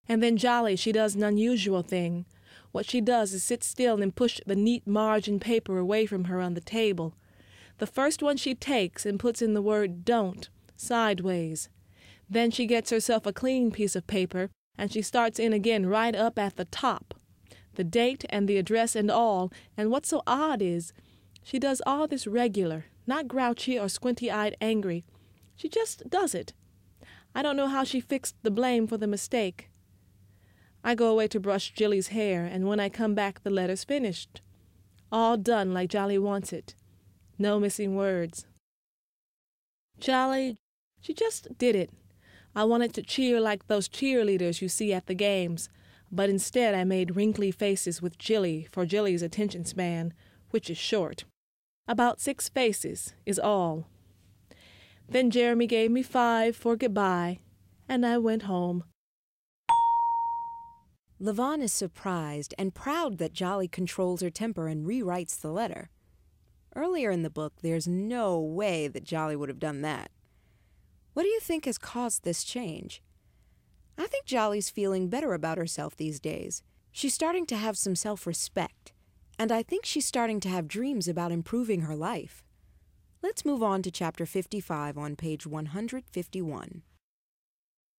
And then Jolly, she does an unusual thing. What she does is sit still and push the neat margin paper away from her on the table. The first one she takes and puts in the word don't, sideways. Then she gets herself a clean piece of paper, and she starts in again right up at the top. The date and the address and all, and what's so odd is, she does all this regular, not grouchy or squinty-eyed angry. She just does it. I don't know how she fixed the blame for the mistake. I go away to brush Jilly's hair, and when I come back the letter's finished. All done like Jolly wants it. No missing words. Jolly, she just did it. I wanted to cheer like those cheerleaders you see at the games, but instead I made wrinkly faces with Jilly for Jilly's attention span, which is short. About 6 faces is all. Then Jeremy gave me 5 for goodbye, and I went home. Levon is surprised and proud that Jolly controls her temper and rewrites the letter. Earlier in the book, there's no way that Jolly would have done that. What do you think has caused this change? I think Jolly's feeling better about herself these days. She's starting to have some self-respect, and I think she's starting to have dreams about improving her life. Let's move on to chapter 55 on page 151.